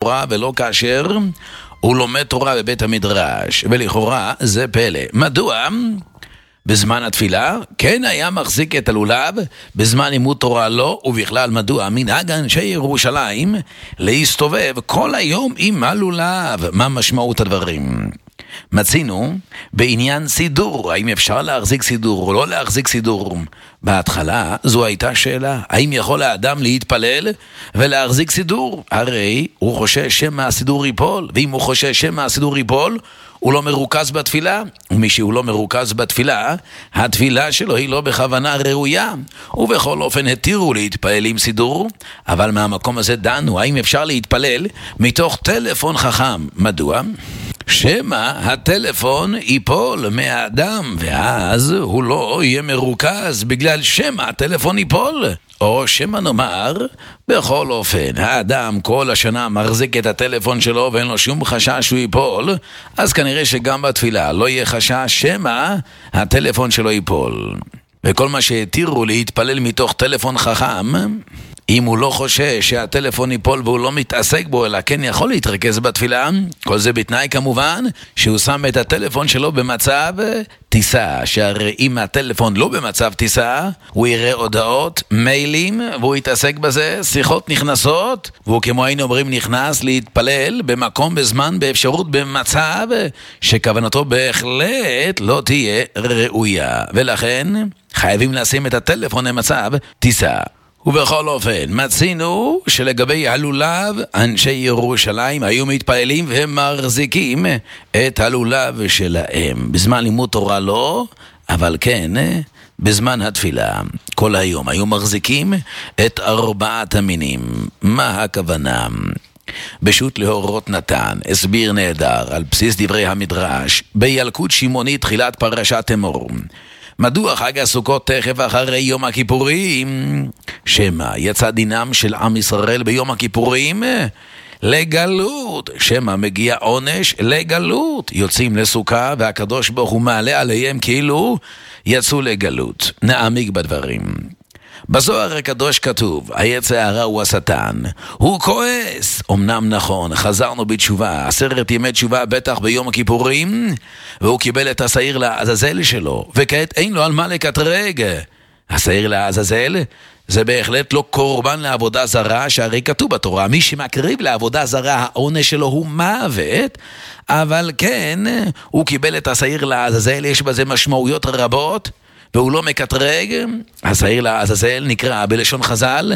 תורה ולא כאשר הוא לומד תורה בבית המדרש. ולכאורה זה פלא. מדוע? בזמן התפילה כן היה מחזיק את הלולב, בזמן לימוד תורה לא, ובכלל מדוע מנהג אנשי ירושלים להסתובב כל היום עם הלולב? מה משמעות הדברים? מצינו בעניין סידור, האם אפשר להחזיק סידור או לא להחזיק סידור. בהתחלה זו הייתה שאלה, האם יכול האדם להתפלל ולהחזיק סידור? הרי הוא חושש שמא הסידור ייפול, ואם הוא חושש שמא הסידור ייפול הוא לא מרוכז בתפילה, ומי שהוא לא מרוכז בתפילה, התפילה שלו היא לא בכוונה ראויה. ובכל אופן התירו להתפלל עם סידור, אבל מהמקום הזה דנו, האם אפשר להתפלל מתוך טלפון חכם? מדוע? שמא הטלפון ייפול מהאדם, ואז הוא לא יהיה מרוכז בגלל שמא הטלפון ייפול. או שמא נאמר, בכל אופן, האדם כל השנה מחזיק את הטלפון שלו ואין לו שום חשש שהוא ייפול, אז כנראה שגם בתפילה לא יהיה חשש שמא הטלפון שלו ייפול. וכל מה שהתירו להתפלל מתוך טלפון חכם, אם הוא לא חושש שהטלפון ייפול והוא לא מתעסק בו, אלא כן יכול להתרכז בתפילה, כל זה בתנאי כמובן שהוא שם את הטלפון שלו במצב טיסה, שהרי אם הטלפון לא במצב טיסה, הוא יראה הודעות, מיילים, והוא יתעסק בזה, שיחות נכנסות, והוא כמו היינו אומרים נכנס להתפלל במקום, בזמן, באפשרות, במצב שכוונתו בהחלט לא תהיה ראויה. ולכן חייבים לשים את הטלפון במצב טיסה. ובכל אופן, מצינו שלגבי הלולב, אנשי ירושלים היו מתפללים והם מחזיקים את הלולב שלהם. בזמן לימוד תורה לא, אבל כן, בזמן התפילה, כל היום היו מחזיקים את 4 המינים. מה הכוונה? בשו"ת להורות נתן, הסביר נהדר על בסיס דברי המדרש, בילקוט שמעוני תחילת פרשת אמור. מדוע חג הסוכות תכף אחרי יום הכיפורים? שמא יצא דינם של עם ישראל ביום הכיפורים לגלות, שמא מגיע עונש לגלות. יוצאים לסוכה והקדוש ברוך הוא מעלה עליהם כאילו יצאו לגלות. נעמיק בדברים. בזוהר הקדוש כתוב, היצר הרע הוא השטן, הוא כועס. אמנם נכון, חזרנו בתשובה, 10 ימי תשובה בטח ביום הכיפורים, והוא קיבל את השעיר לעזאזל שלו, וכעת אין לו על מה לקטרג. השעיר לעזאזל זה בהחלט לא קורבן לעבודה זרה, שהרי כתוב בתורה, מי שמקריב לעבודה זרה העונש שלו הוא מוות, אבל כן, הוא קיבל את השעיר לעזאזל, יש בזה משמעויות רבות, והוא לא מקטרג. השעיר לעזאזל נקרא בלשון חז"ל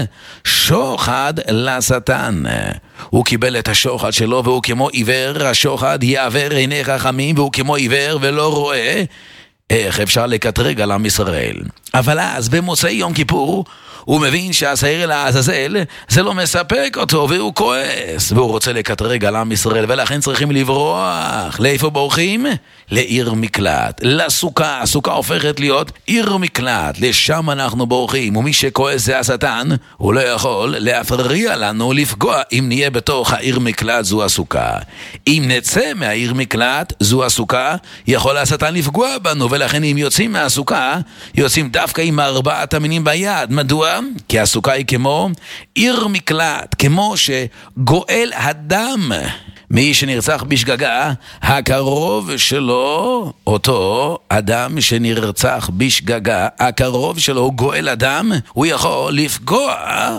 שוחד לשטן. הוא קיבל את השוחד שלו, והוא כמו עיוור, השוחד יעבר עיני חכמים, והוא כמו עיוור ולא רואה איך אפשר לקטרג על עם ישראל. אבל אז במוצאי יום כיפור הוא מבין שהשעיר לעזאזל זה לא מספק אותו, והוא כועס, והוא רוצה לקטרג על עם ישראל, ולכן צריכים לברוח. לאיפה בורחים? לעיר מקלט, לסוכה. הסוכה הופכת להיות עיר מקלט, לשם אנחנו בורחים. ומי שכועס זה השטן, הוא לא יכול להפריע לנו לפגוע. אם נהיה בתוך העיר מקלט זו הסוכה, אם נצא מהעיר מקלט זו הסוכה, יכול השטן לפגוע בנו. ולכן אם יוצאים מהסוכה, יוצאים דווקא עם 4 המינים ביד. מדוע? כי הסוכה היא כמו עיר מקלט, כמו שגואל הדם מי שנרצח בשגגה, הקרוב שלו, אותו אדם שנרצח בשגגה, הקרוב שלו גואל אדם, הוא יכול לפגוע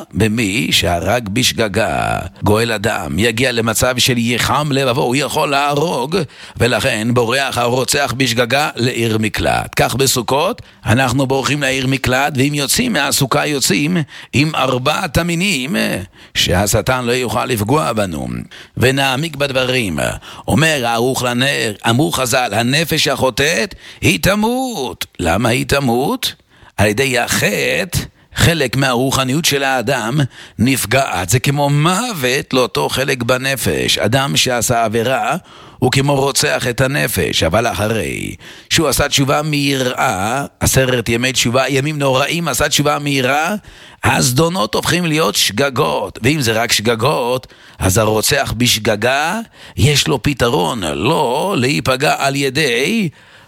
במי שהרג בשגגה. גואל אדם יגיע למצב של יחם לבבו, הוא יכול להרוג, ולכן בורח הרוצח בשגגה לעיר מקלט. כך בסוכות אנחנו בורחים לעיר מקלט, ואם יוצאים מהסוכה יוצאים עם 4 המינים שהשטן לא יוכל לפגוע בנו. ונעמיק בדברים. אומר הערוך לנר, אמרו חז"ל, הנפש החוטאת היא תמות. למה היא תמות? על ידי החטא חלק מהרוחניות של האדם נפגעת. זה כמו מוות לאותו חלק בנפש. אדם שעשה עבירה הוא כמו רוצח את הנפש, אבל אחרי שהוא עשה תשובה מהירה, 10 ימי תשובה, ימים נוראים, עשה תשובה מהירה, הזדונות הופכים להיות שגגות. ואם זה רק שגגות, אז הרוצח בשגגה יש לו פתרון, לא להיפגע על ידי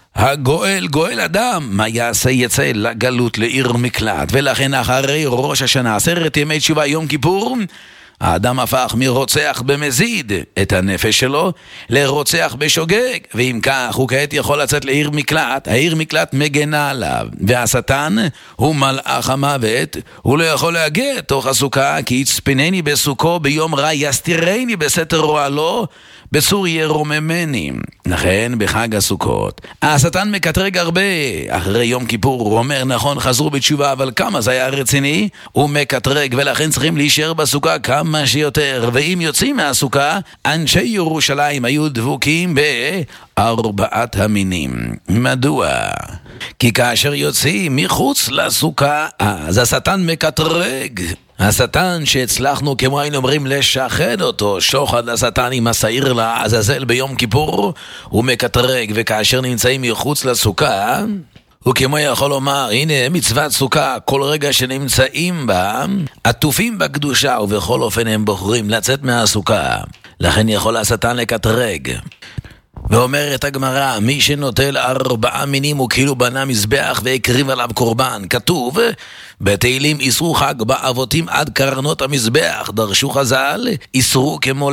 הגואל, גואל אדם. מה יעשה? יצא לגלות לעיר מקלט. ולכן אחרי ראש השנה, 10 ימי תשובה, יום כיפור, האדם הפך מרוצח במזיד את הנפש שלו לרוצח בשוגג, ואם כך הוא כעת יכול לצאת לעיר מקלט. העיר מקלט מגנה עליו, והשטן הוא מלאך המוות, הוא לא יכול להגיע תוך הסוכה, כי יצפנני בסוכו ביום רע, יסתירני בסתר רועלו, בצור ירוממני. לכן בחג הסוכות השטן מקטרג הרבה. אחרי יום כיפור הוא אומר נכון חזרו בתשובה, אבל כמה זה היה רציני, הוא מקטרג, ולכן צריכים להישאר בסוכה כמה שיותר. ואם יוצאים מהסוכה, אנשי ירושלים היו דבוקים בארבעת המינים. מדוע? כי כאשר יוצאים מחוץ לסוכה, אז השטן מקטרג. השטן שהצלחנו, כמו היינו אומרים, לשחד אותו, שוחד לשטן עם השעיר לעזאזל ביום כיפור, הוא מקטרג. וכאשר נמצאים מחוץ לסוכה, הוא כמו יכול לומר, הנה מצוות סוכה, כל רגע שנמצאים בה, עטופים בקדושה, ובכל אופן הם בוחרים לצאת מהסוכה. לכן יכול השטן לקטרג. ואומרת הגמרא, מי שנוטל 4 מינים הוא כאילו בנה מזבח והקריב עליו קורבן. כתוב בתהילים, איסרו חג באבותים עד קרנות המזבח. דרשו חז"ל, איסרו כמו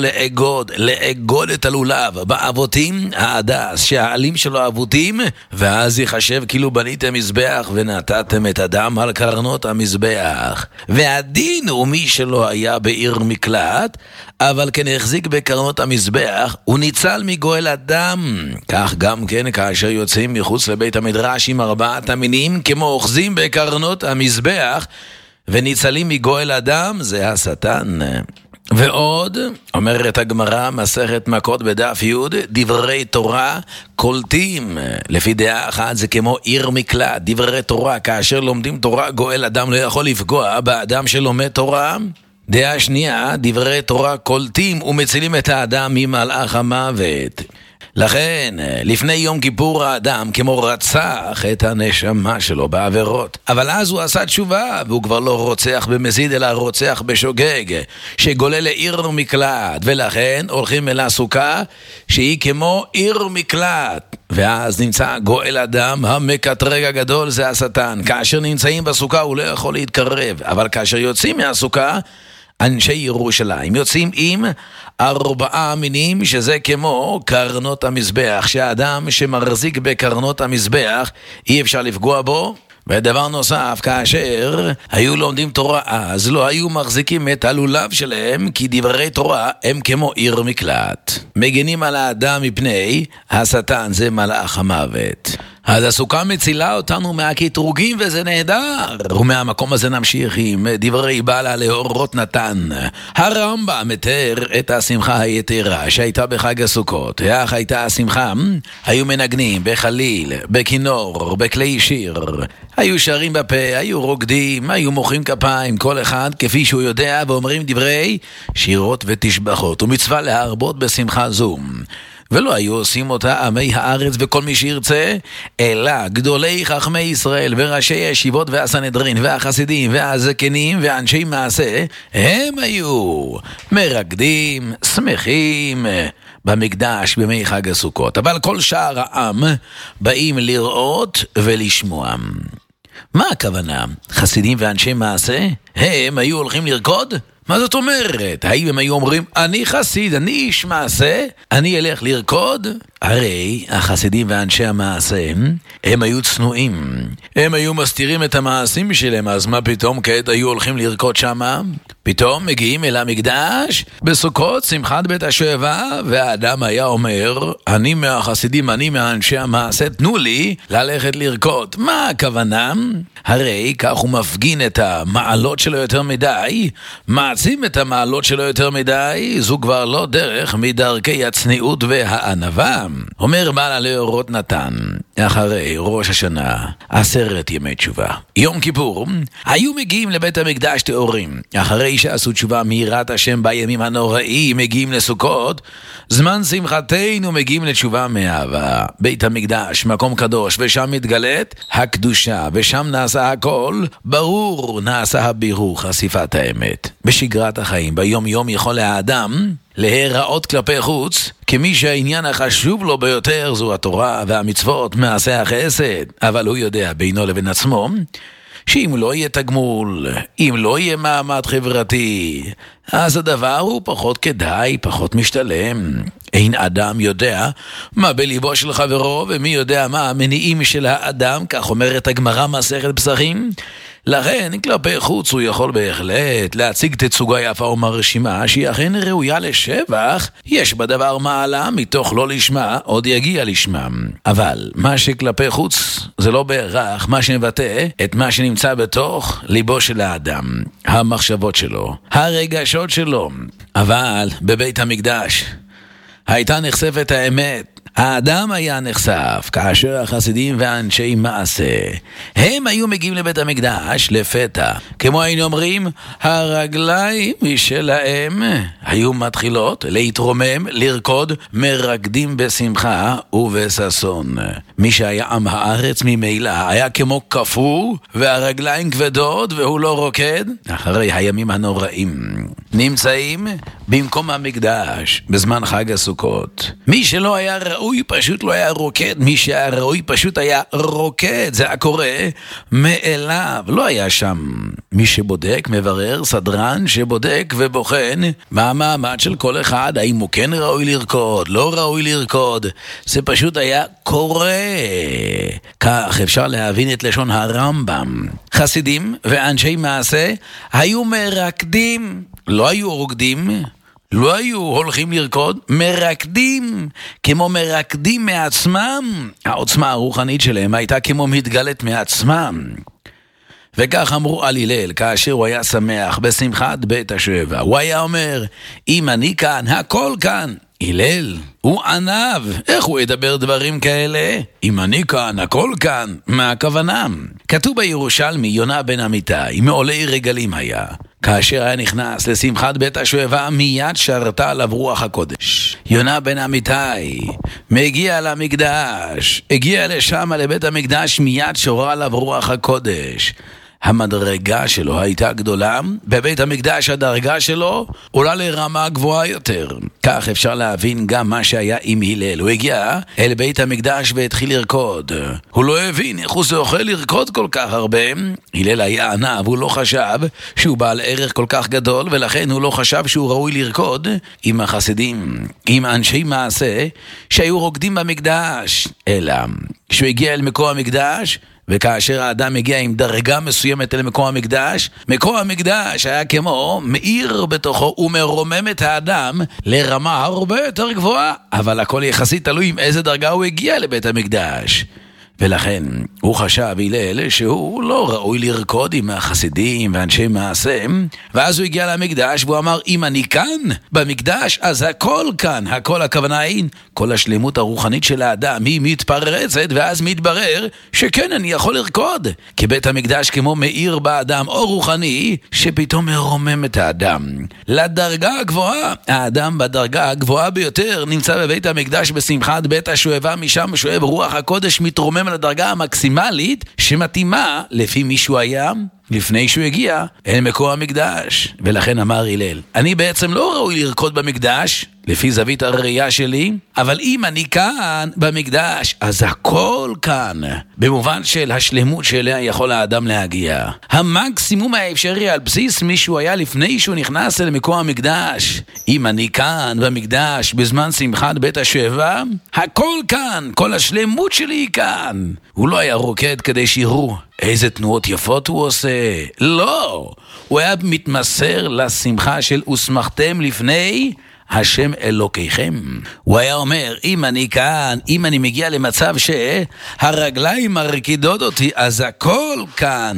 לאגוד את הלולב. באבותים ההדס שהעלים שלו אבותים, ואז יחשב כאילו בניתם מזבח ונתתם את הדם על קרנות המזבח. והדין הוא מי שלא היה בעיר מקלט, אבל כן החזיק בקרנות המזבח, הוא ניצל מגואל אדם. כך גם כן כאשר יוצאים מחוץ לבית המדרש עם 4 המינים, כמו אוחזים בקרנות המזבח וניצלים מגואל אדם, זה השטן. ועוד, אומרת הגמרא, מסכת מכות בדף י', דברי תורה קולטים. לפי דעה אחת זה כמו עיר מקלט. דברי תורה, כאשר לומדים תורה, גואל אדם לא יכול לפגוע באדם שלומד תורה. דעה שנייה, דברי תורה קולטים ומצילים את האדם ממלאך המוות. לכן, לפני יום כיפור האדם כמו רצח את הנשמה שלו בעבירות. אבל אז הוא עשה תשובה, והוא כבר לא רוצח במזיד, אלא רוצח בשוגג, שגולה לעיר מקלט. ולכן הולכים אל הסוכה, שהיא כמו עיר מקלט. ואז נמצא גואל אדם, המקטרג הגדול זה השטן. כאשר נמצאים בסוכה הוא לא יכול להתקרב, אבל כאשר יוצאים מהסוכה, אנשי ירושלים יוצאים עם 4 מינים, שזה כמו קרנות המזבח, שהאדם שמחזיק בקרנות המזבח אי אפשר לפגוע בו. ודבר נוסף, כאשר היו לומדים תורה אז לא היו מחזיקים את הלולב שלהם, כי דברי תורה הם כמו עיר מקלט, מגנים על האדם מפני השטן, זה מלאך המוות. אז הסוכה מצילה אותנו מהקטרוגים וזה נהדר. ומהמקום הזה נמשיך עם דברי בעלה לאורות נתן. הרמב"ם מתאר את השמחה היתרה שהייתה בחג הסוכות. איך הייתה השמחה? היו מנגנים בחליל, בכינור, בכלי שיר, היו שרים בפה, היו רוקדים, היו מוחאים כפיים, כל אחד כפי שהוא יודע, ואומרים דברי שירות ותשבחות. ומצווה להרבות בשמחה זו. ולא היו עושים אותה עמי הארץ וכל מי שירצה, אלא גדולי חכמי ישראל וראשי הישיבות והסנהדרין והחסידים והזקנים ואנשי מעשה, הם היו מרקדים, שמחים במקדש בימי חג הסוכות. אבל כל שאר העם באים לראות ולשמוע. מה הכוונה? חסידים ואנשי מעשה? הם היו הולכים לרקוד? מה זאת אומרת? האם הם היו אומרים, אני חסיד, אני איש מעשה, אני אלך לרקוד? הרי החסידים ואנשי המעשה, הם היו צנועים. הם היו מסתירים את המעשים שלהם, אז מה פתאום כעת היו הולכים לרקוד שמה? פתאום מגיעים אל המקדש, בסוכות, שמחת בית השואבה, והאדם היה אומר, אני מהחסידים, אני מאנשי המעשה, תנו לי ללכת לרקוד. מה הכוונה? הרי כך הוא מפגין את המעלות שלו יותר מדי, מעצים את המעלות שלו יותר מדי, זו כבר לא דרך מדרכי הצניעות והענווה. אומר בעלה לאורות נתן, אחרי ראש השנה, 10 ימי תשובה, יום כיפור, היו מגיעים לבית המקדש טהורים. אחרי שעשו תשובה מיראת השם בימים הנוראים, מגיעים לסוכות, זמן שמחתנו מגיעים לתשובה מאהבה. בית המקדש, מקום קדוש, ושם מתגלית הקדושה, ושם נעשה הכל, ברור נעשה הבירור, חשיפת האמת. בשגרת החיים, ביום יום יכול האדם להיראות כלפי חוץ, כמי שהעניין החשוב לו ביותר זו התורה והמצוות, מעשה החסד, אבל הוא יודע בינו לבין עצמו שאם לא יהיה תגמול, אם לא יהיה מעמד חברתי, אז הדבר הוא פחות כדאי, פחות משתלם. אין אדם יודע מה בליבו של חברו, ומי יודע מה המניעים של האדם, כך אומרת הגמרא מסכת פסחים. לכן, כלפי חוץ הוא יכול בהחלט להציג תצוגה יפה ומרשימה שהיא אכן ראויה לשבח, יש בדבר מעלה, מתוך לא לשמה עוד יגיע לשמם. אבל מה שכלפי חוץ זה לא בהכרח מה שמבטא את מה שנמצא בתוך ליבו של האדם, המחשבות שלו, הרגשות שלו. אבל בבית המקדש הייתה נחשפת האמת. האדם היה נחשף כאשר החסידים ואנשי מעשה הם היו מגיעים לבית המקדש לפתע, כמו היינו אומרים, הרגליים שלהם היו מתחילות להתרומם, לרקוד, מרקדים בשמחה ובששון. מי שהיה עם הארץ ממילא היה כמו כפור והרגליים כבדות והוא לא רוקד. אחרי הימים הנוראים נמצאים במקום המקדש בזמן חג הסוכות. מי שלא היה ראוי פשוט לא היה רוקד, מי שהיה ראוי פשוט היה רוקד. זה היה קורה מאליו. לא היה שם מי שבודק, מברר, סדרן שבודק ובוחן מה המעמד של כל אחד, האם הוא כן ראוי לרקוד, לא ראוי לרקוד. זה פשוט היה קורה. כך אפשר להבין את לשון הרמב"ם. חסידים ואנשי מעשה היו מרקדים, לא היו רוקדים, לא היו הולכים לרקוד, מרקדים, כמו מרקדים מעצמם. העוצמה הרוחנית שלהם הייתה כמו מתגלת מעצמם. וכך אמרו על הלל כאשר הוא היה שמח בשמחת בית השבע. הוא היה אומר, אם אני כאן, הכל כאן. הלל, הוא ענב, איך הוא ידבר דברים כאלה? אם אני כאן, הכל כאן. מה הכוונה? כתוב בירושלמי, יונה בן אמיתי, מעולי רגלים היה. כאשר היה נכנס לשמחת בית השואבה, מיד שרתה עליו רוח הקודש. יונה בן אמיתי מגיע למקדש, הגיע לשם לבית המקדש, מיד שורה עליו רוח הקודש. המדרגה שלו הייתה גדולה, בבית המקדש הדרגה שלו עולה לרמה גבוהה יותר. כך אפשר להבין גם מה שהיה עם הלל. הוא הגיע אל בית המקדש והתחיל לרקוד. הוא לא הבין איך הוא זוכה לרקוד כל כך הרבה. הלל היה ענב, הוא לא חשב שהוא בעל ערך כל כך גדול, ולכן הוא לא חשב שהוא ראוי לרקוד עם החסידים, עם אנשי מעשה שהיו רוקדים במקדש. אלא כשהוא הגיע אל מקום המקדש, וכאשר האדם הגיע עם דרגה מסוימת אל מקום המקדש, מקום המקדש היה כמו מאיר בתוכו ומרומם את האדם לרמה הרבה יותר גבוהה. אבל הכל יחסית תלוי עם איזה דרגה הוא הגיע לבית המקדש. ולכן הוא חשב הלל שהוא לא ראוי לרקוד עם החסידים ואנשי מעשה. ואז הוא הגיע למקדש והוא אמר, אם אני כאן במקדש, אז הכל כאן. הכל הכוונה היא, כל השלמות הרוחנית של האדם היא מתפרצת, ואז מתברר שכן אני יכול לרקוד. כי בית המקדש כמו מאיר באדם אור רוחני שפתאום מרומם את האדם לדרגה הגבוהה. האדם בדרגה הגבוהה ביותר נמצא בבית המקדש בשמחת בית השואבה, משם שואב רוח הקודש, מתרומם לדרגה המקסימלית שמתאימה לפי מי שהוא היה לפני שהוא הגיע אל מקום המקדש. ולכן אמר הלל, אני בעצם לא ראוי לרקוד במקדש לפי זווית הראייה שלי, אבל אם אני כאן במקדש, אז הכל כאן, במובן של השלמות שאליה יכול האדם להגיע. המקסימום האפשרי על בסיס מי שהוא היה לפני שהוא נכנס אל מקום המקדש. אם אני כאן במקדש בזמן שמחת בית השבע, הכל כאן, כל השלמות שלי היא כאן. הוא לא היה רוקד כדי שיראו איזה תנועות יפות הוא עושה. לא, הוא היה מתמסר לשמחה של ושמחתם לפני השם אלוקיכם. הוא היה אומר, אם אני כאן, אם אני מגיע למצב שהרגליים מרקידות אותי, אז הכל כאן.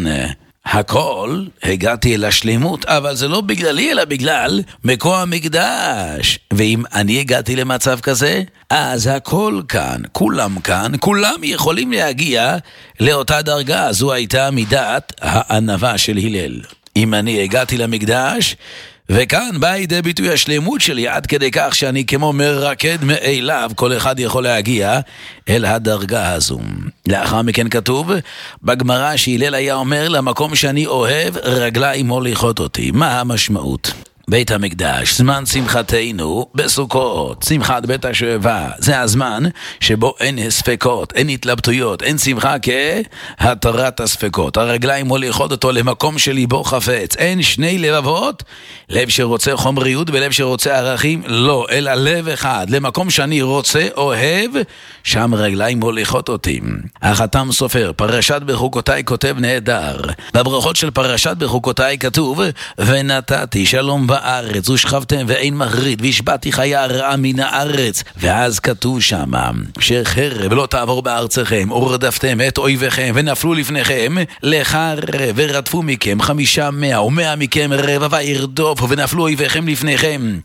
הכל, הגעתי אל השלמות, אבל זה לא בגללי, אלא בגלל מקום המקדש. ואם אני הגעתי למצב כזה, אז הכל כאן, כולם כאן, כולם יכולים להגיע לאותה דרגה. זו הייתה מידת הענווה של הלל. אם אני הגעתי למקדש, וכאן בא ידי ביטוי השלמות שלי, עד כדי כך שאני כמו מרקד מאליו, כל אחד יכול להגיע אל הדרגה הזו. לאחר מכן כתוב בגמרא שהלל היה אומר, למקום שאני אוהב רגליים מוליכות אותי. מה המשמעות? בית המקדש, זמן שמחתנו בסוכות, שמחת בית השואבה. זה הזמן שבו אין ספקות, אין התלבטויות, אין שמחה כהתרת הספקות. הרגליים מוליכות אותו למקום שליבו חפץ. אין שני לבבות, לב שרוצה חומריות ולב שרוצה ערכים, לא, אלא לב אחד, למקום שאני רוצה, אוהב, שם רגליים מוליכות אותי. החתם סופר, פרשת בחוקותיי כותב נהדר. בברכות של פרשת בחוקותיי כתוב, ונתתי שלום בארץ ושכבתם ואין מחריד והשבעתי חיה רעה מן הארץ. ואז כתוב שם שחרב לא תעבור בארצכם ורדפתם את אויביכם ונפלו לפניכם לחרב ורדפו מכם 500 ו100 מכם רבבה ירדוף ונפלו אויביכם לפניכם.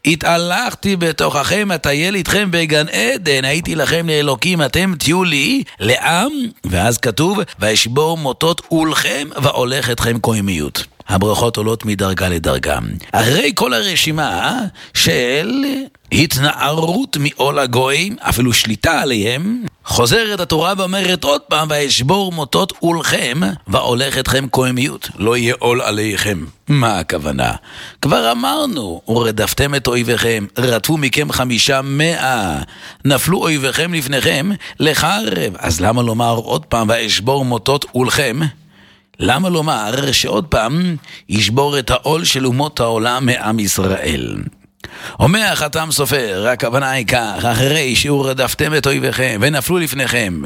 התהלכתי בתוככם אטייל איתכם בגן עדן, הייתי לכם לאלוקים, אתם תהיו לי לעם. ואז כתוב ואשבור מוטות עולכם והולך אתכם קוימיות. הברכות עולות מדרגה לדרגה. אחרי כל הרשימה של התנערות מעול הגויים, אפילו שליטה עליהם, חוזרת התורה ואומרת עוד פעם, ואשבור מוטות עולכם והולך אתכם קוימיות. לא יהיה עול עליכם. מה הכוונה? כבר אמרנו, ורדפתם את אויביכם, רדפו מכם 500, נפלו אויביכם לפניכם לחרב. אז למה לומר עוד פעם ואשבור מוטות עולכם? למה לומר שעוד פעם ישבור את העול של אומות העולם מעם ישראל? אומר החתם סופר, הכוונה היא כך, אחרי שהורדפתם את אויביכם ונפלו לפניכם,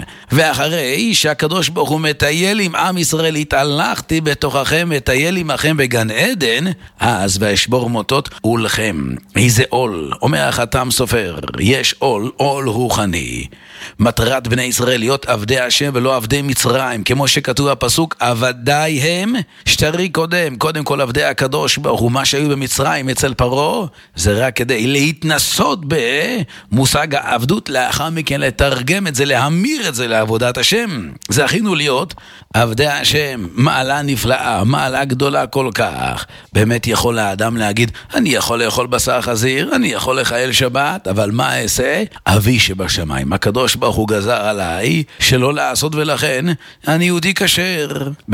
ואחרי שהקדוש ברוך הוא מטייל עם עם ישראל, התהלכתי בתוככם, מטייל עמכם בגן עדן, אז ואשבור מוטות עולכם. איזה עול? אומר החתם סופר, יש עול, עול רוחני. מטרת בני ישראל להיות עבדי השם ולא עבדי מצרים, כמו שכתוב בפסוק, עבדי הם שטרי קודם כל עבדי הקדוש ברוך הוא. מה שהיו במצרים אצל פרעה זה רק כדי להתנסות במושג העבדות, לאחר מכן לתרגם את זה, להמיר את זה לעבודת השם. זכינו להיות עבדי השם, מעלה נפלאה, מעלה גדולה כל כך. באמת יכול האדם להגיד, אני יכול לאכול בשר חזיר, אני יכול לחלל שבת, אבל מה אעשה? אבי שבשמיים, הקדוש ברוך הוא גזר עליי שלא לעשות, ולכן אני יהודי כשר.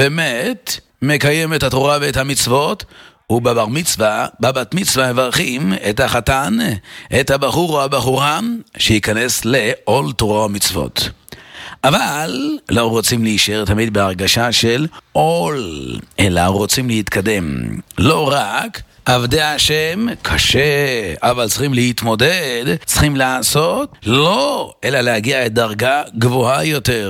באמת מקיים את התורה ואת המצוות, ובבר מצווה, בבת מצווה מברכים את החתן, את הבחור או הבחורה שייכנס לעול תורה ומצוות. אבל לא רוצים להישאר תמיד בהרגשה של עול, אלא רוצים להתקדם. לא רק עבדי השם, קשה, אבל צריכים להתמודד, צריכים לעשות, לא, אלא להגיע לדרגה גבוהה יותר.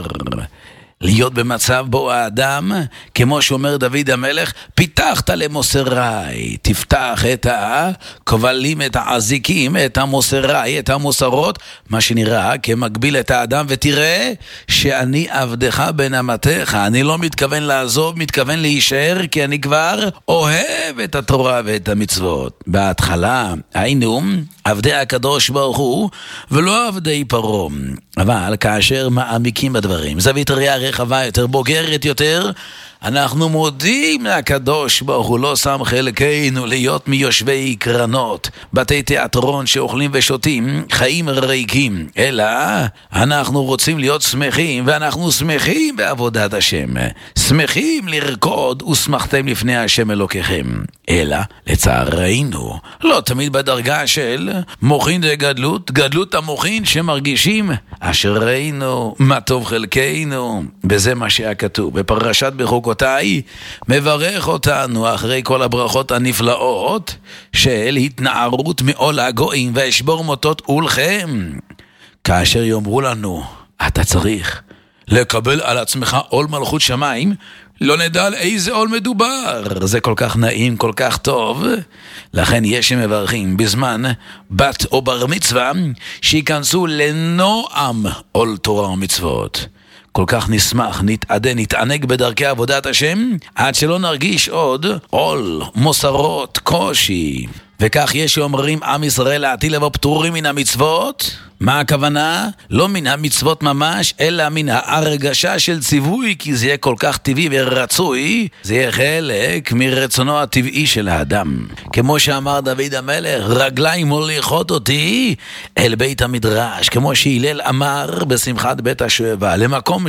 להיות במצב בו האדם, כמו שאומר דוד המלך, פיתחת למוסרי, תפתח את הכבלים, את העזיקים, את המוסרי, את המוסרות, מה שנראה כמקביל את האדם, ותראה שאני עבדך בן אמתך, אני לא מתכוון לעזוב, מתכוון להישאר, כי אני כבר אוהב את התורה ואת המצוות. בהתחלה היינו עבדי הקדוש ברוך הוא, ולא עבדי פרעה. אבל כאשר מעמיקים בדברים, זווית ראייה רחבה יותר, בוגרת יותר, אנחנו מודים לקדוש ברוך הוא לא שם חלקנו להיות מיושבי קרנות, בתי תיאטרון שאוכלים ושותים, חיים ריקים, אלא אנחנו רוצים להיות שמחים, ואנחנו שמחים בעבודת השם, שמחים לרקוד ושמחתם לפני השם אלוקיכם. אלא לצערנו לא תמיד בדרגה של מוחין דגדלות, גדלות המוחין שמרגישים אשר ראינו מה טוב חלקנו. וזה מה שהיה כתוב בפרשת בחוקותיי, מברך אותנו אחרי כל הברכות הנפלאות של התנערות מעול הגויים ואשבור מוטות עולכם, כאשר יאמרו לנו אתה צריך לקבל על עצמך עול מלכות שמיים, לא נדע על איזה עול מדובר. זה כל כך נעים, כל כך טוב. לכן יש שמברכים בזמן בת או בר מצווה שיכנסו לנועם עול תורה ומצוות. כל כך נשמח, נתעדן, נתענג בדרכי עבודת השם, עד שלא נרגיש עוד עול, מוסרות, קושי. וכך יש שאומרים עם ישראל לעתיד לבוא פטורים מן המצוות. מה הכוונה? לא מן המצוות ממש, אלא מן ההרגשה של ציווי, כי זה יהיה כל כך טבעי ורצוי, זה יהיה חלק מרצונו הטבעי של האדם. כמו שאמר דוד המלך, רגליים מוליכות אותי אל בית המדרש, כמו שהילל אמר בשמחת בית השואבה, למקום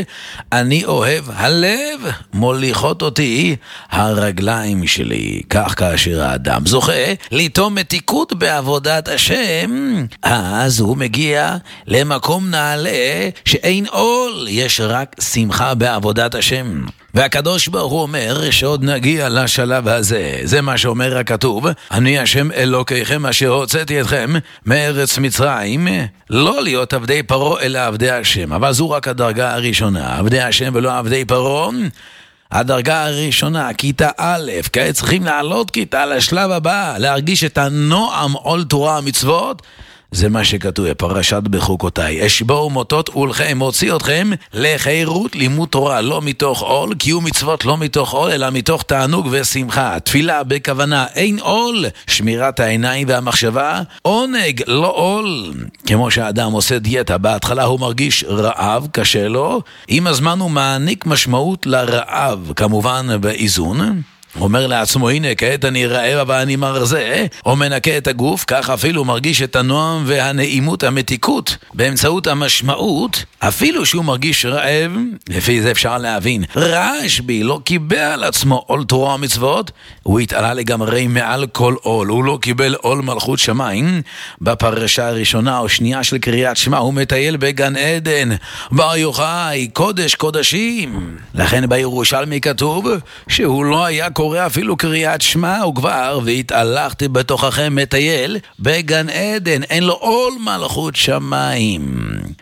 שאני אוהב הלב, מוליכות אותי הרגליים שלי. כך כאשר האדם זוכה ליטום מתיקות בעבודת השם, אז הוא מגיע למקום נעלה שאין עול, יש רק שמחה בעבודת השם. והקדוש ברוך הוא אומר שעוד נגיע לשלב הזה. זה מה שאומר הכתוב, אני השם אלוקיכם אשר הוצאתי אתכם מארץ מצרים, לא להיות עבדי פרעה אלא עבדי השם. אבל זו רק הדרגה הראשונה, עבדי השם ולא עבדי פרעה. הדרגה הראשונה, כיתה א', כעת צריכים לעלות כיתה לשלב הבא, להרגיש את הנועם עול תורה המצוות. זה מה שכתוב בפרשת בחוקותיי, אשבעו מוטות ולכם, מוציא אתכם לחירות לימוד תורה, לא מתוך עול, קיום מצוות לא מתוך עול, אלא מתוך תענוג ושמחה. תפילה בכוונה, אין עול, שמירת העיניים והמחשבה, עונג לא עול. כמו שהאדם עושה דיאטה, בהתחלה הוא מרגיש רעב, קשה לו, עם הזמן הוא מעניק משמעות לרעב, כמובן באיזון. אומר לעצמו, הנה, כעת אני רעב אבל אני מרזה, או מנקה את הגוף, כך אפילו מרגיש את הנועם והנעימות, המתיקות, באמצעות המשמעות, אפילו שהוא מרגיש רעב. לפי זה אפשר להבין, רשב"י לא קיבל על עצמו עול תורה ומצוות, הוא התעלה לגמרי מעל כל עול, הוא לא קיבל עול מלכות שמיים. בפרשה הראשונה או שנייה של קריאת שמע, הוא מטייל בגן עדן, בר יוחאי, קודש קודשים. לכן בירושלמי כתוב שהוא לא היה קורא אפילו קריאת שמע, וכבר והתהלכתי בתוככם מטייל בגן עדן, אין לו עול מלכות שמיים.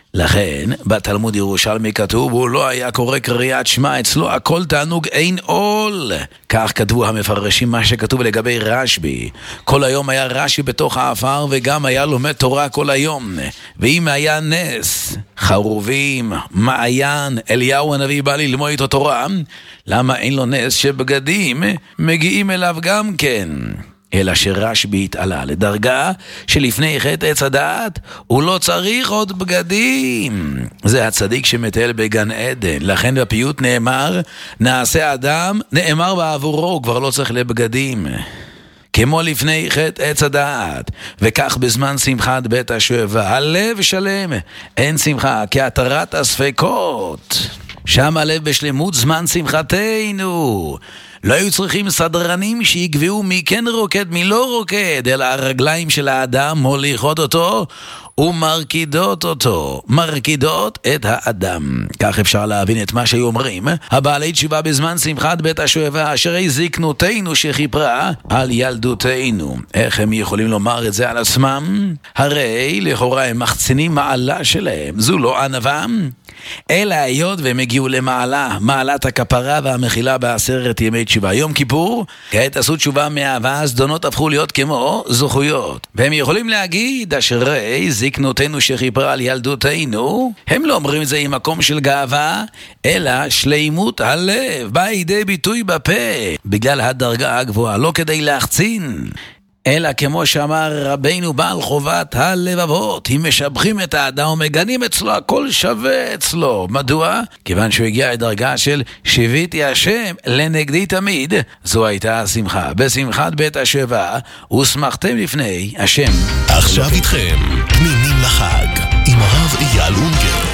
לכן בתלמוד ירושלמי כתוב הוא לא היה קורא קריאת שמע, אצלו הכל תענוג אין עול. כך כתבו המפרשים מה שכתוב לגבי רשב"י, כל היום היה רש"י בתוך האפר וגם היה לומד תורה כל היום. ואם היה נס, חרובים, מעיין, אליהו הנביא בא ללמוד איתו תורה, למה אין לו נס שבגדים מגיעים אליו גם כן? אלא שרשב"י התעלה לדרגה שלפני חטא עץ הדעת הוא לא צריך עוד בגדים. זה הצדיק שמטייל בגן עדן. לכן בפיוט נאמר, נעשה אדם, נאמר בעבורו, הוא כבר לא צריך לבגדים. כמו לפני חטא עץ הדעת, וכך בזמן שמחת בית השואבה, הלב שלם, אין שמחה כהתרת הספקות. שם הלב בשלמות זמן שמחתנו. לא היו צריכים סדרנים שיקבעו מי כן רוקד מי לא רוקד, אלא הרגליים של האדם מוליכות אותו ומרקידות אותו, מרקידות את האדם. כך אפשר להבין את מה שהיו אומרים הבעלי תשובה בזמן שמחת בית השואבה, אשר זקנותינו שכיפרה על ילדותינו. איך הם יכולים לומר את זה על עצמם? הרי לכאורה הם מחצינים מעלה שלהם, זו לא ענווה, אלא היות והם הגיעו למעלה, מעלת הכפרה והמחילה בעשרת ימי תשובה. יום כיפור, כעת עשו תשובה מאהבה, הזדונות הפכו להיות כמו זכויות. והם יכולים להגיד, אשרי זקנותינו שכיפרה על ילדותינו. הם לא אומרים את זה עם מקום של גאווה, אלא שלימות הלב, בא לידי ביטוי בפה, בגלל הדרגה הגבוהה, לא כדי להחצין. אלא כמו שאמר רבינו בעל חובת הלבבות, אם משבחים את האדם ומגנים אצלו, הכל שווה אצלו. מדוע? כיוון שהוא הגיע לדרגה של שיביתי השם לנגדי תמיד. זו הייתה השמחה. בשמחת בית השואבה ושמחתם לפני השם. עכשיו איתכם פנינים לחג עם הרב אייל אונגר.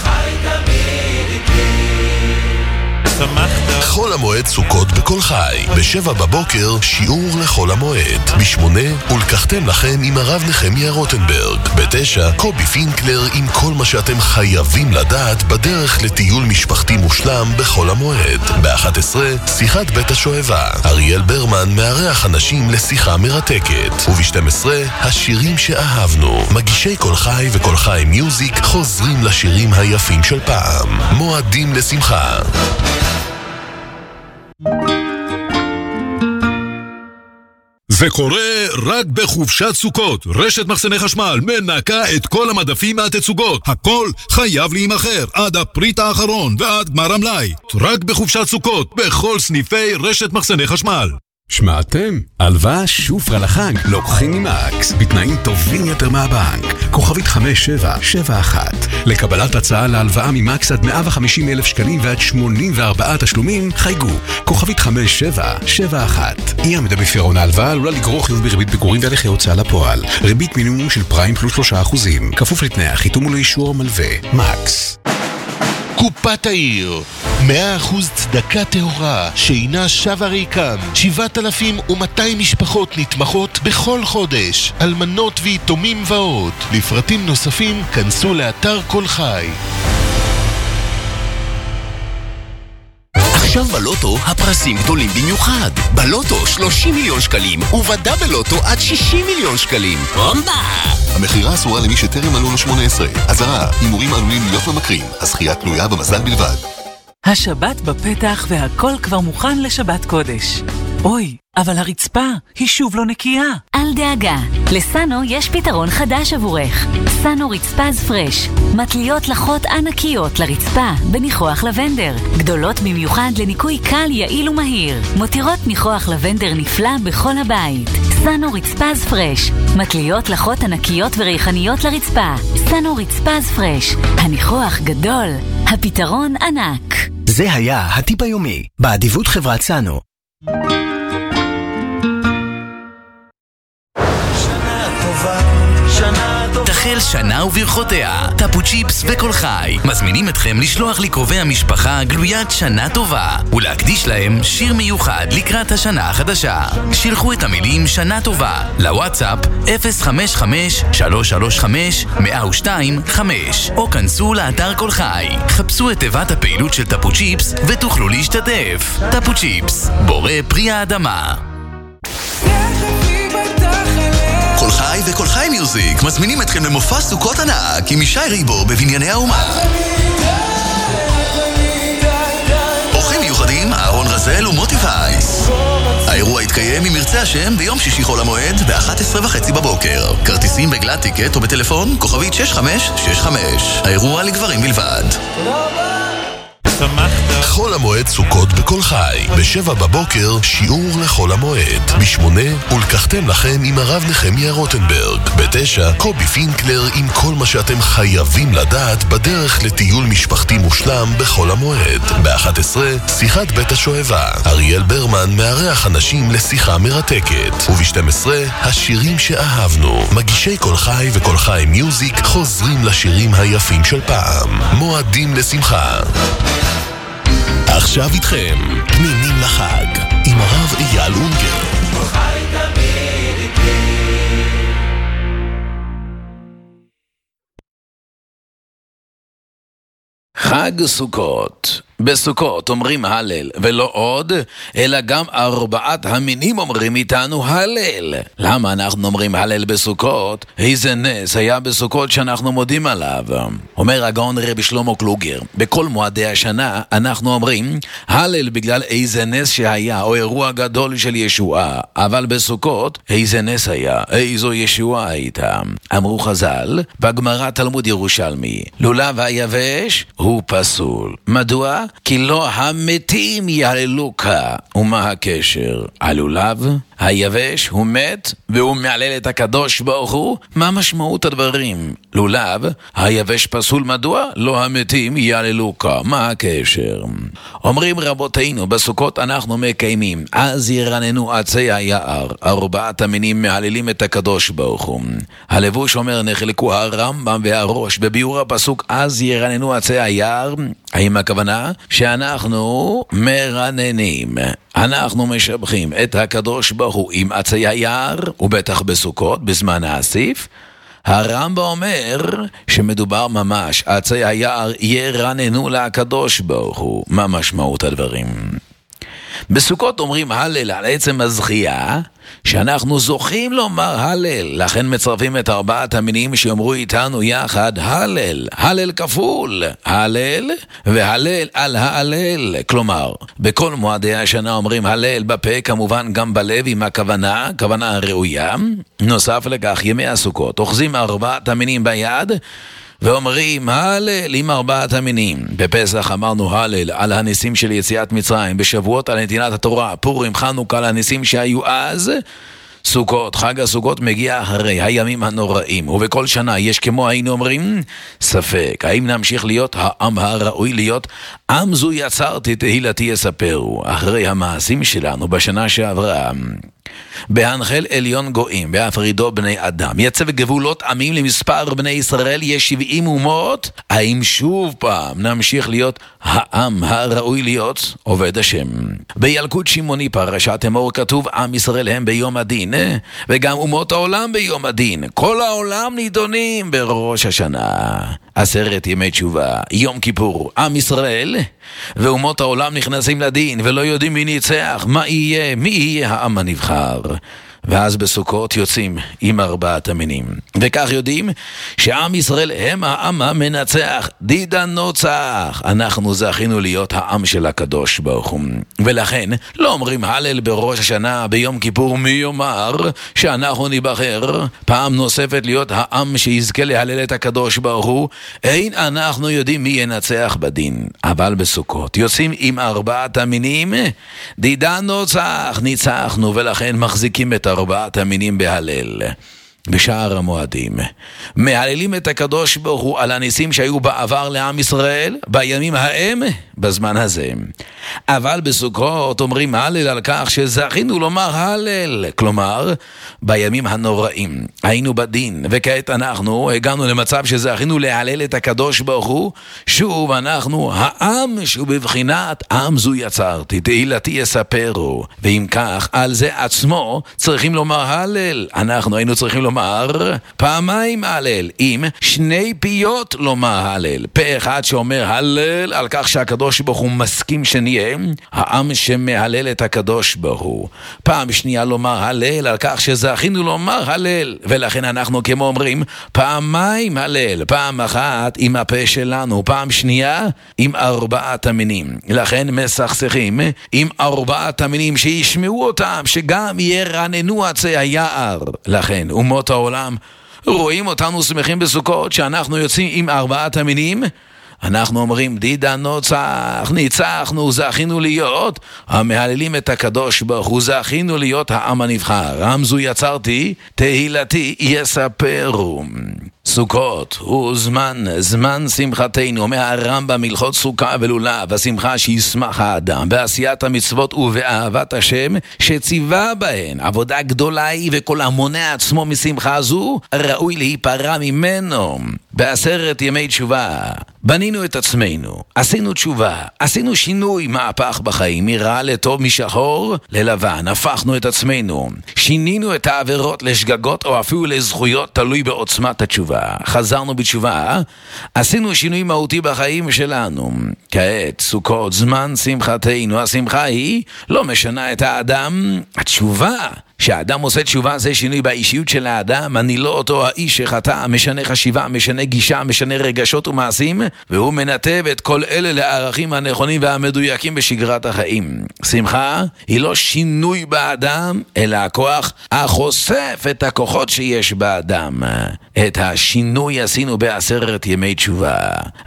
חול המועד סוכות בכל חי, ב7 בבוקר שיעור לחול המועד, ב8 ולקחתם לכם עם הרב נחמיה רוטנברג, ב9 קובי פינקלר עם כל מה שאתם חייבים לדעת בדרך לטיול משפחתי מושלם בחול המועד, ב11 שיחת בית השואבה, אריאל ברמן מארח אנשים לשיחה מרתקת, וב12 השירים שאהבנו, מגישי כל חי וכל חי מיוזיק חוזרים לשירים היפים של פעם. מועדים לשמחה. זה קורה רק בחופשת סוכות. רשת מחסני חשמל מנקה את כל המדפים מהתצוגות. הכל חייב להימחר עד הפריט האחרון ועד גמר המלאי. רק בחופשת סוכות, בכל סניפי רשת מחסני חשמל. שמעתם? הלוואה שופרה לחג לוקחים ממקס בתנאים טובים יותר מהבנק. כוכבית 5771. לקבלת הצעה להלוואה ממקס עד 150,000 שקלים ועד 84 תשלומים, חייגו, כוכבית 5771. אי עמידה בפירעון ההלוואה עלולה לגרור חיוב בריבית פיגורים והליכי הוצאה לפועל. ריבית מינימום של פריים פלוס 3%. כפוף לתנאי החיתום ולאישור המלווה. מקס. קופת העיר, 100% צדקה טהורה שאינה שווה ריקם. 7,200 משפחות נתמכות בכל חודש, אלמנות ויתומים ועוד. לפרטים נוספים כנסו לאתר כל חי. עכשיו בלוטו הפרסים גדולים במיוחד. בלוטו 30 מיליון שקלים, ובדה בלוטו עד 60 מיליון שקלים. רומבה! המחירה אסורה למי שטרם מלאו לו 18. אזהרה, הימורים עלולים להיות ממכרים. הזכייה תלויה במזל בלבד. השבת בפתח והכל כבר מוכן לשבת קודש. אוי, אבל הרצפה היא שוב לא נקייה. אל דאגה, לסנו יש פתרון חדש עבורך. סנו רצפז פרש, מטליות לחות ענקיות לרצפה בניחוח לבנדר, גדולות במיוחד לניקוי קל, יעיל ומהיר, מותירות ניחוח לבנדר נפלא בכל הבית. סנו רצפז פרש, מטליות לחות ענקיות וריחניות לרצפה. סנו רצפז פרש, הניחוח גדול, הפתרון ענק. זה היה הטיפ היומי, באדיבות חברת סנו. תחל שנה וברכותיה, טפו צ'יפס וכל חי מזמינים אתכם לשלוח לקרובי המשפחה גלוית שנה טובה ולהקדיש להם שיר מיוחד לקראת השנה החדשה. שילחו את המילים שנה טובה לוואטסאפ 055-335-1025 או כנסו לאתר כל חי, חפשו את תיבת הפעילות של טפו צ'יפס ותוכלו להשתתף. טפו צ'יפס, בורא פרי האדמה. כל חי וכל חי מיוזיק מזמינים אתכם למופע סוכות ענק עם ישי ריבור בבנייני האומה. אורחים מיוחדים אהרון רזל ומוטי וייס. האירוע יתקיים אם ירצה השם ביום שישי חול המועד ב-11:30 בבוקר. כרטיסים בגלת טיקט או בטלפון כוכבית 6565. האירוע לגברים בלבד. חול המועד סוכות בכל חי. ב-7 בבוקר שיעור לחול המועד. ב-8 ולקחתם לכם עם הרב נחמיה רוטנברג. ב-9 קובי פינקלר עם כל מה שאתם חייבים לדעת בדרך לטיול משפחתי מושלם בחול המועד. ב-11 שיחת בית השואבה. אריאל ברמן מארח אנשים לשיחה מרתקת. וב-12 השירים שאהבנו. מגישי כל חי וכל חי מיוזיק חוזרים לשירים היפים של פעם. מועדים לשמחה. עכשיו איתכם, פנינים לחג, עם הרב אייל אונגר. חג סוכות. בסוכות אומרים הלל, ולא עוד, אלא גם 4 המינים אומרים איתנו הלל. למה אנחנו אומרים הלל בסוכות? איזה נס היה בסוכות שאנחנו מודים עליו. אומר הגאון רבי שלמה קלוגר, בכל מועדי השנה אנחנו אומרים הלל בגלל איזה נס שהיה, או אירוע גדול של ישועה. אבל בסוכות, איזה נס היה, איזו ישועה הייתה. אמרו חז"ל, בגמרא תלמוד ירושלמי, לולב היבש הוא פסול. מדוע? כי לא המתים יהללוקה. ומה הקשר? הלולב היבש הוא מת והוא מעלל את הקדוש ברוך הוא. מה משמעות הדברים? לולב היבש פסול, מדוע? לא המתים יהללוקה. מה הקשר? אומרים רבותינו, בסוכות אנחנו מקיימים אז ירננו עצי היער. 4 המינים מהללים את הקדוש ברוך הוא. הלבוש אומר נחלקו הרמב"ם והראש. בביאור הפסוק אז ירננו עצי היער, האם הכוונה שאנחנו מרננים, אנחנו משבחים את הקדוש ברוך הוא עם עצי היער, ובטח בסוכות בזמן האסיף? הרמב"ם אומר שמדובר ממש, עצי היער ירננו לקדוש ברוך הוא. מה משמעות הדברים? בסוכות אומרים הלל על עצם הזכייה, שאנחנו זוכים לומר הלל, לכן מצרפים את 4 המינים שיאמרו איתנו יחד הלל, הלל כפול, הלל והלל על ההלל. כלומר, בכל מועדי השנה אומרים הלל בפה, כמובן גם בלב עם הכוונה, כוונה ראויה. נוסף לכך, ימי הסוכות אוחזים 4 המינים ביד ואומרים הלל עם 4 המינים. בפסח אמרנו הלל על הניסים של יציאת מצרים, בשבועות על נתינת התורה, פורים, חנוכה על הניסים שהיו אז. סוכות, חג הסוכות מגיע אחרי הימים הנוראים, ובכל שנה יש כמו היינו אומרים, ספק, האם נמשיך להיות העם הראוי להיות? עם זו יצרתי תהילתי יספרו, אחרי המעשים שלנו בשנה שעברה. בהנחל עליון גויים, בהפרידו בני אדם, יצב גבולות עמים למספר בני ישראל, יש 70 אומות, האם שוב פעם נמשיך להיות העם הראוי להיות? עובד השם. בילקוט שמעוני פרשת אמור כתוב, עם ישראל הם ביום הדין, וגם אומות העולם ביום הדין, כל העולם נידונים בראש השנה. 10 ימי תשובה, יום כיפור, עם ישראל ואומות העולם נכנסים לדין ולא יודעים מי ניצח, מה יהיה, מי יהיה העם הנבחר. ואז בסוכות יוצאים עם 4 המינים, וכך יודעים שעם ישראל הם העם המנצח, דידה נוצח, אנחנו זכינו להיות העם של הקדוש ברוך הוא. ולכן לא אומרים הלל בראש השנה, ביום כיפור מי יאמר שאנחנו ניבחר פעם נוספת להיות העם שיזכה להלל את הקדוש ברוך הוא, אין אנחנו יודעים מי ינצח בדין. אבל בסוכות יוצאים עם 4 המינים, דידה נוצח, ניצחנו, ולכן מחזיקים את 4 המינים בהלל. בשער המועדים מהללים את הקדוש ברוך הוא על הניסים שהיו בעבר לעם ישראל בימים ההם בזמן הזה. אבל בסוכות אומרים הלל על כך שזכינו לומר הלל, כלומר בימים הנוראים היינו בדין, וכעת אנחנו הגענו למצב שזכינו להלל את הקדוש ברוך הוא. שוב אנחנו העם שהוא בבחינת עם זו יצרתי תהילתי יספרו, ואם כך על זה עצמו צריכים לומר הלל. אנחנו היינו צריכים לומר פעמיים הלל, עם 2 פיות לומר הלל, פה אחד שאומר הלל על כך שהקדוש ברוך הוא מסכים שנהיה העם שמהלל את הקדוש ברוך הוא, פעם שנייה לומר הלל על כך שזכינו לומר הלל, ולכן אנחנו כמו אומרים פעמיים הלל, פעם אחת עם הפה שלנו, פעם שנייה עם 4 המינים. לכן מסכסכים עם 4 המינים שישמעו אותם, שגם ירננו עצי היער. לכן אומות העולם רואים אותנו שמחים בסוכות שאנחנו יוצאים עם 4 המינים, אנחנו אומרים דידה נוצח, ניצחנו, זכינו להיות המהללים את הקדוש ברוך הוא, זכינו להיות העם הנבחר, עם זו יצרתי תהילתי יספרו. סוכות הוא זמן שמחתנו, אומר הרמב"ם הלכות סוכה ולולב, השמחה שישמח האדם בעשיית המצוות ובאהבת השם שציווה בהן. עבודה גדולה היא, וכל המונע עצמו משמחה זו ראוי להיפרע ממנו. ב10 ימי תשובה בנינו את עצמנו, עשינו תשובה, עשינו שינוי, מהפך בחיים, מרע לטוב, משחור ללבן, הפכנו את עצמנו, שינינו את העבירות לשגגות או אפילו לזכויות, תלוי בעוצמת התשובה. חזרנו בתשובה, עשינו שינוי מהותי בחיים שלנו. כעת סוכות זמן שמחתנו, השמחה היא לא משנה את האדם, התשובה שהאדם עושה תשובה זה שינוי באישיות של האדם. אני לא אותו האיש שחטא, משנה חשיבה, משנה גישה, משנה רגשות ומעשים, והוא מנתב את כל אלה לערכים הנכונים והמדויקים בשגרת החיים. שמחה היא לא שינוי באדם, אלא הכוח החושף את הכוחות שיש באדם. את השינוי עשינו ב10 ימי תשובה.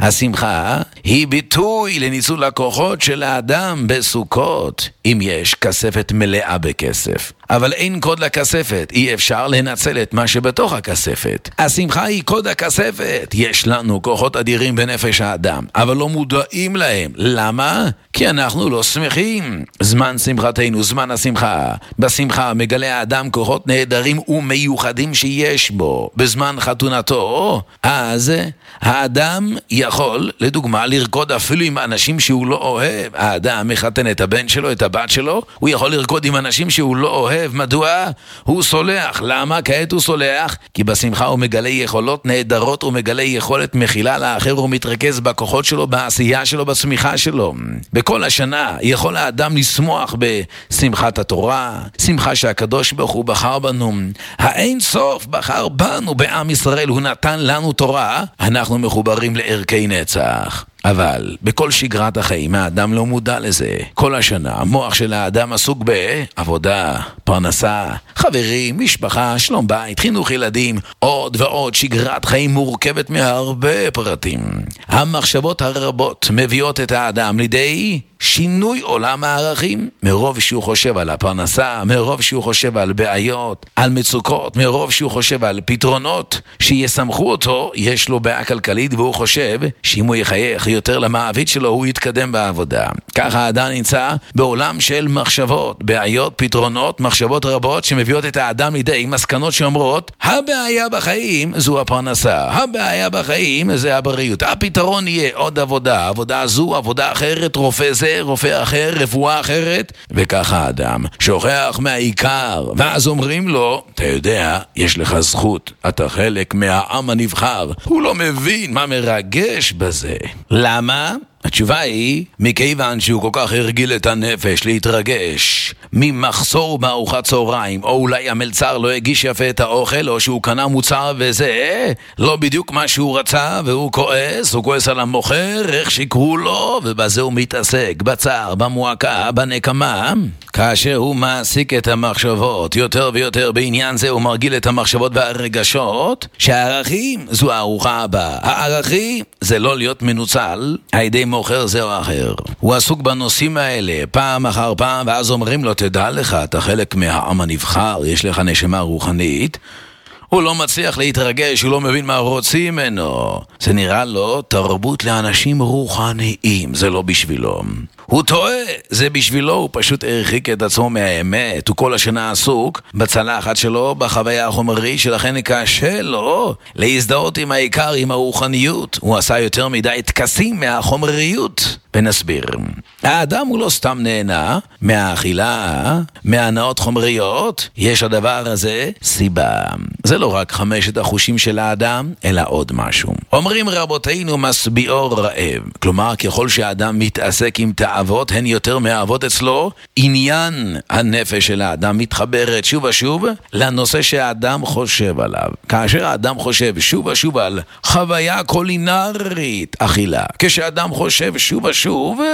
השמחה היא ביטוי לניצול הכוחות של האדם בסוכות. אם יש כספת מלאה בכסף, אבל אין קוד לכספת, אי אפשר לנצל את מה שבתוך הכספת. השמחה היא קוד הכספת. יש לנו כוחות אדירים בנפש האדם, אבל לא מודעים להם. למה? כי אנחנו לא שמחים. זמן שמחתנו, זמן השמחה. בשמחה מגלה האדם כוחות נהדרים ומיוחדים שיש בו. בזמן חתונתו, אז האדם יכול, לדוגמה, לרקוד אפילו עם אנשים שהוא לא אוהב. האדם מחתן את הבן שלו, את הבת שלו, הוא יכול לרקוד עם אנשים שהוא לא אוהב. מדוע? הוא סולח. למה? כעת הוא סולח כי בשמחה הוא מגלה יכולות נהדרות, הוא מגלה יכולת מחילה לאחר, הוא מתרכז בכוחות שלו, בעשייה שלו, בשמחה שלו. בכל השנה יכול האדם לשמוח בשמחת התורה, שמחה שהקדוש ברוך הוא בחר בנו. האין סוף בחר בנו בעם ישראל, הוא נתן לנו תורה, אנחנו מחוברים לערכי נצח. אבל בכל שגרת החיים האדם לא מודע לזה. כל השנה המוח של האדם עסוק בעבודה, פרנסה, חברים, משפחה, שלום בית, חינוך ילדים, עוד ועוד. שגרת חיים מורכבת מהרבה פרטים. המחשבות הרבות מביאות את האדם לידי שינוי עולם הערכים, מרוב שהוא חושב על הפרנסה, מרוב שהוא חושב על בעיות, על מצוקות, מרוב שהוא חושב על פתרונות שיסמכו אותו, יש לו בעיה כלכלית והוא חושב שאם הוא יחייך יותר למעביד שלו הוא יתקדם בעבודה. ככה האדם נמצא בעולם של מחשבות, בעיות, פתרונות, מחשבות רבות שמביאות את האדם לידי מסקנות שאומרות הבעיה בחיים זו הפרנסה, הבעיה בחיים זה הבריאות, הפתרון יהיה עוד עבודה, עבודה זו, עבודה אחרת, רופא זה, רופא אחר, רפואה אחרת, וככה האדם שוכח מהעיקר, ואז אומרים לו, אתה יודע, יש לך זכות, אתה חלק מהעם הנבחר. הוא לא מבין מה מרגש בזה. למה? התשובה היא, מכיוון שהוא כל כך הרגיל את הנפש להתרגש ממחסור בארוחת צהריים, או אולי המלצר לא הגיש יפה את האוכל, או שהוא קנה מוצר וזה לא בדיוק מה שהוא רצה, והוא כועס על המוכר, איך שיקרו לו, ובזה הוא מתעסק בצער, במועקה, בנקמה. כאשר הוא מעסיק את המחשבות יותר ויותר בעניין זה, הוא מרגיל את המחשבות והרגשות שהערכים זו הארוחה הבאה. הערכים זה לא להיות מנוצל על ידי מוכר זה או אחר. הוא עסוק בנושאים האלה פעם אחר פעם, ואז אומרים לו, תדע לך, אתה חלק מהעם הנבחר, יש לך נשמה רוחנית. הוא לא מצליח להתרגש, הוא לא מבין מה רוצים ממנו. זה נראה לו תרבות לאנשים רוחניים, זה לא בשבילו. הוא טועה, זה בשבילו, הוא פשוט הרחיק את עצמו מהאמת. הוא כל השנה עסוק בצלחת שלו, בחוויה החומרית, שלכן קשה לו להזדהות עם העיקר, עם הרוחניות. הוא עשה יותר מדי תקסים מהחומריות. ונסביר. האדם הוא לא סתם נהנה מהאכילה, מהנאות חומריות. יש הדבר הזה סיבה. זה לא רק 5 החושים של האדם, אלא עוד משהו. אומרים רבותינו משביעו רעב. כלומר, ככל שהאדם מתעסק עם תאוות, הן יותר מאהבות אצלו, עניין הנפש של האדם מתחברת שוב ושוב לנושא שהאדם חושב עליו. כאשר האדם חושב שוב ושוב על חוויה קולינרית, אכילה, כשאדם חושב שוב ושוב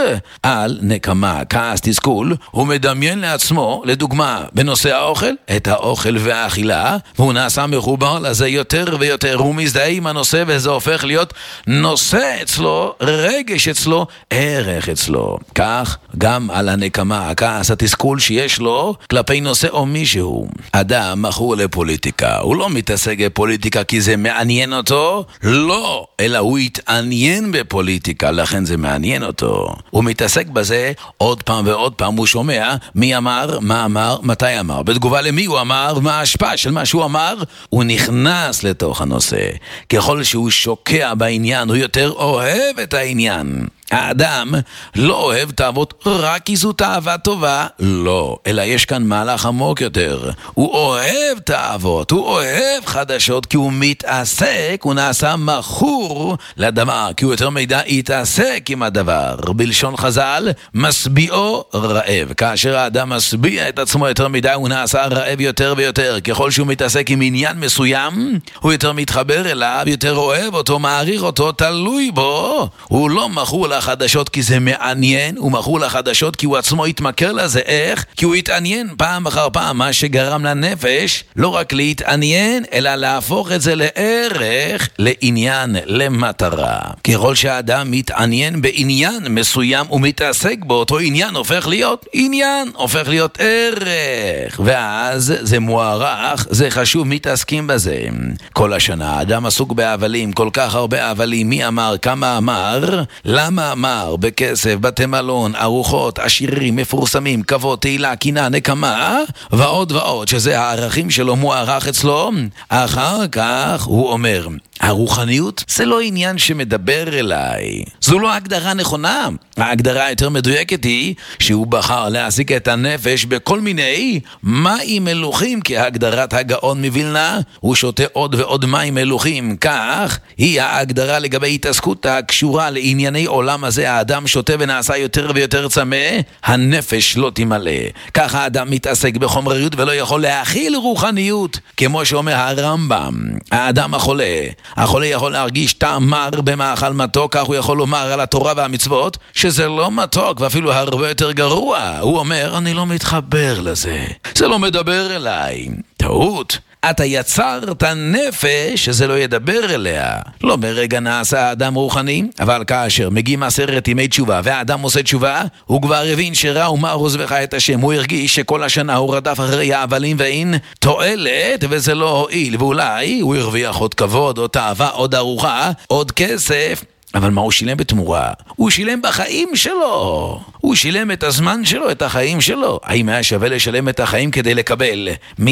על נקמה, כעס, תסכול, הוא מדמיין לעצמו, לדוגמה, בנושא האוכל, את האוכל והאכילה, והוא נעשה מחובר לזה יותר ויותר, הוא מזדהה עם הנושא, וזה הופך להיות נושא אצלו, רגש אצלו, ערך אצלו. כך גם על הנקמה, הכעס, התסכול שיש לו כלפי נושא או מישהו. אדם מכור לפוליטיקה, הוא לא מתעסק בפוליטיקה כי זה מעניין אותו, לא, אלא הוא התעניין בפוליטיקה, לכן זה מעניין אותו. הוא מתעסק בזה עוד פעם ועוד פעם, הוא שומע מי אמר, מה אמר, מתי אמר, בתגובה למי הוא אמר, מה ההשפעה של מה שהוא אמר, הוא נכנס לתוך הנושא. ככל שהוא שוקע בעניין, הוא יותר אוהב את העניין. האדם לא אוהב תאוות רק כי זו תאווה טובה, לא, אלא יש כאן מהלך עמוק יותר. הוא אוהב תאוות, הוא אוהב חדשות, כי הוא מתעסק, הוא נעשה מכור לדבר, כי הוא יותר מידע יתעסק עם הדבר. בלשון חז"ל, משביעו רעב. כאשר האדם משביע את עצמו יותר מידע, הוא נעשה רעב יותר ויותר. ככל שהוא מתעסק עם עניין מסוים, הוא יותר מתחבר אליו, יותר אוהב אותו, מעריך אותו, תלוי בו. הוא לא מכור לחדשות כי זה מעניין, הוא מכור לחדשות כי הוא עצמו התמכר לזה. איך? כי הוא התעניין פעם אחר פעם, מה שגרם לנפש לא רק להתעניין, אלא להפוך את זה לערך, לעניין, למטרה. ככל שהאדם מתעניין בעניין מסוים ומתעסק באותו עניין, הופך להיות עניין, הופך להיות ערך, ואז זה מוערך, זה חשוב, מתעסקים בזה. כל השנה האדם עסוק בהבלים, כל כך הרבה הבלים, מי אמר, כמה אמר, למה אמר, בכסף, בתי מלון, ארוחות, עשירים, מפורסמים, כבוד, תהילה, קינה, נקמה, ועוד ועוד, שזה הערכים שלו מוערך אצלו. אחר כך הוא אומר, הרוחניות זה לא עניין שמדבר אליי, זו לא הגדרה נכונה. ההגדרה יותר מדויקת היא שהוא בחר להעסיק את הנפש בכל מיני מים מלוכים, כי הגדרת הגאון מווילנה הוא שותה עוד ועוד מים מלוכים. כך היא ההגדרה לגבי התעסקות הקשורה לענייני עולם הזה. האדם שותה ונעשה יותר ויותר צמא, הנפש לא תמלא. כך האדם מתעסק בחומריות ולא יכול להכיל רוחניות. כמו שאומר הרמב"ם, האדם החולה יכול להרגיש טעם מר במאכל מתוק, כך הוא יכול לומר על התורה והמצוות שזה לא מתוק ואפילו הרבה יותר גרוע. הוא אומר, אני לא מתחבר לזה, זה לא מדבר אליי. טעות. אתה יצרת נפש שזה לא ידבר אליה. לא ברגע נעשה האדם רוחני, אבל כאשר מגיעים 10 ימי תשובה והאדם עושה תשובה, הוא כבר הבין שרע ומה עוזבך את השם. הוא הרגיש שכל השנה הוא רדף אחרי העבלים ואין תועלת וזה לא הועיל, ואולי הוא הרוויח עוד כבוד, עוד תאווה, עוד ארוחה, עוד כסף. אבל מה הוא שילם בתמורה? הוא שילם בחיים שלו. הוא שילם את הזמן שלו, את החיים שלו. האם היה שווה לשלם את החיים כדי לקבל $1,000,000?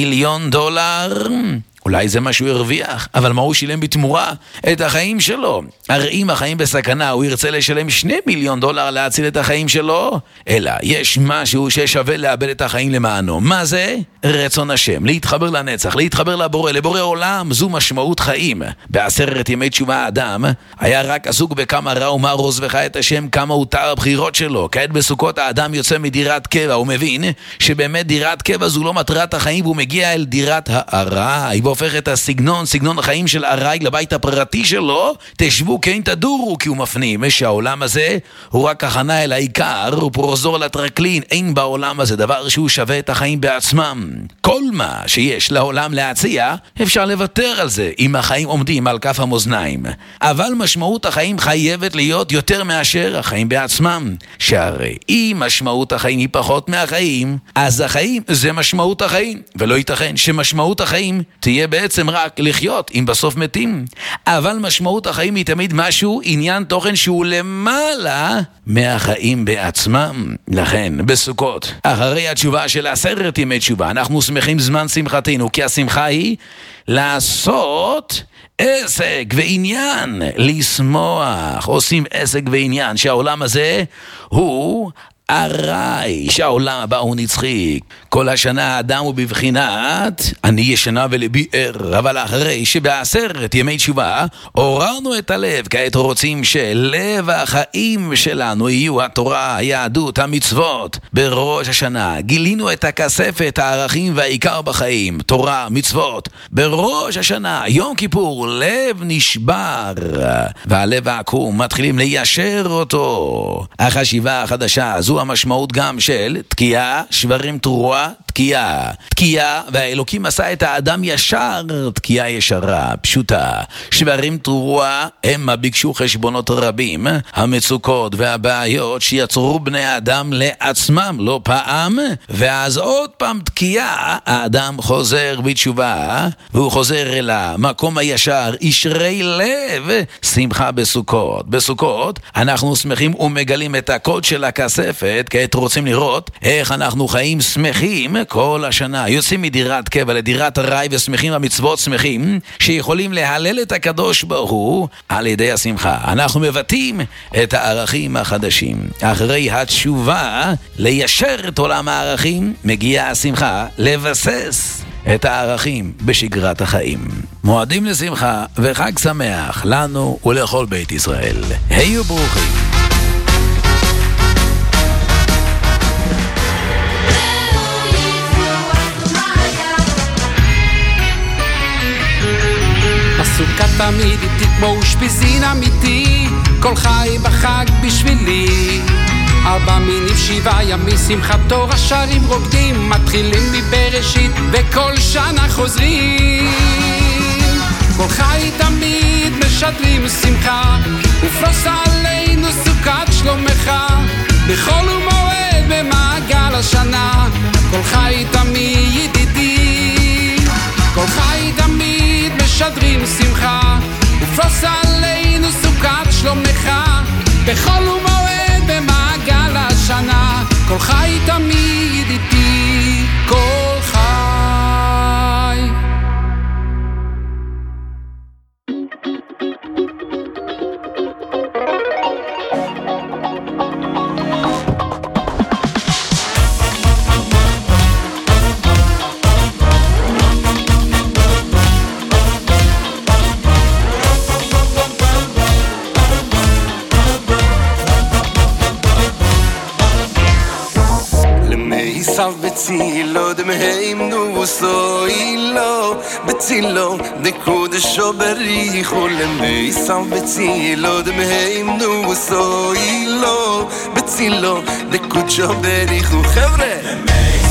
אולי זה מה שהוא הרוויח, אבל מה הוא שילם בתמורה? את החיים שלו. הרי אם החיים בסכנה, הוא ירצה לשלם $2,000,000 להציל את החיים שלו? אלא, יש משהו ששווה לאבד את החיים למענו. מה זה? רצון השם, להתחבר לנצח, להתחבר לבורא עולם, זו משמעות חיים. ב10 ימי תשובה האדם היה רק עסוק בכמה רע ומה עוזבך את השם, כמה הותר הבחירות שלו. כעת בסוכות האדם יוצא מדירת קבע, הוא מבין שבאמת דירת קבע זו לא מטרת החיים, והוא מגיע אל דירת הארעי, והופך את סגנון החיים של ארעי לבית הפרטי שלו. תשבו כן תדורו, כי הוא מפנים שהעולם הזה הוא רק הכנה אל העיקר, הוא פרוזור לטרקלין. אין בעולם הזה דבר שהוא שווה את החיים בעצמם. כל מה שיש לעולם להציע אפשר לוותר על זה אם החיים עומדים על כף המאזניים, אבל משמעות החיים חייבת להיות יותר מאשר החיים בעצמם. שהרי אם משמעות החיים היא פחות מהחיים, אז החיים זה משמעות החיים, ולא ייתכן שמשמעות החיים תהיה בעצם רק לחיות אם בסוף מתים. אבל משמעות החיים היא תמיד משהו, עניין תוכן שהוא למעלה מהחיים בעצמם. לכן בסוכות, אחרי התשובה של 10 ימי תשובה, אנחנו שמחים זמן שמחתנו, כי השמחה היא לעשות עסק ועניין, לשמוח. עושים עסק ועניין שהעולם הזה הוא ארעי, שהעולם הבא הוא נצחי. כל השנה האדם הוא בבחינת אני ישנה ולבי ער, אבל אחרי שב10 ימי תשובה עוררנו את הלב, כעת רוצים שלב החיים שלנו יהיו התורה, היהדות, המצוות. בראש השנה גילינו את הכספת, הערכים והעיקר בחיים, תורה, מצוות. בראש השנה, יום כיפור, לב נשבר והלב העקום, מתחילים ליישר אותו. החשיבה החדשה, זו המשמעות גם של תקיעה, שברים תרועה, תקיעה, והאלוקים עשה את האדם ישר, תקיעה ישרה, פשוטה. שברים תרועה, הם ביקשו חשבונות רבים, המצוקות והבעיות שיצרו בני האדם לעצמם לא פעם, ואז עוד פעם תקיעה, האדם חוזר בתשובה, והוא חוזר אל המקום הישר, ישרי לב, שמחה בסוכות. בסוכות אנחנו שמחים ומגלים את הקוד של הכספת, כעת רוצים לראות איך אנחנו חיים שמחים כל השנה. יוצאים מדירת קבע לדירת ארעי ושמחים במצוות, שמחים שיכולים להלל את הקדוש ברוך הוא על ידי השמחה. אנחנו מבטאים את הערכים החדשים. אחרי התשובה ליישר את עולם הערכים, מגיעה השמחה לבסס את הערכים בשגרת החיים. מועדים לשמחה וחג שמח לנו ולכל בית ישראל. היו ברוכים. הסוכה תמיד איתי כמו אושפיזין אמיתי, כל חי בחג בשבילי. 4 מינים 7 ימים שמחת תורה, שרים רוקדים, מתחילים מבראשית וכל שנה חוזרים. כל חי תמיד משדרים שמחה, ופרוס עלינו סוכת שלומך, בכל ומועד במעגל השנה. כל חי תמיד ידידי, כל חי תמיד משדרים שמחה, ופרוס עלינו סוכת שלומך, בכל ומועד במעגל השנה. כל חי תמיד איתי, כל חי. בצילו דמהם נוסו אילו, בצילו דקודשו בריחו למייסם. בצילו דמהם נוסו אילו, בצילו דקודשו בריחו. חבר'ה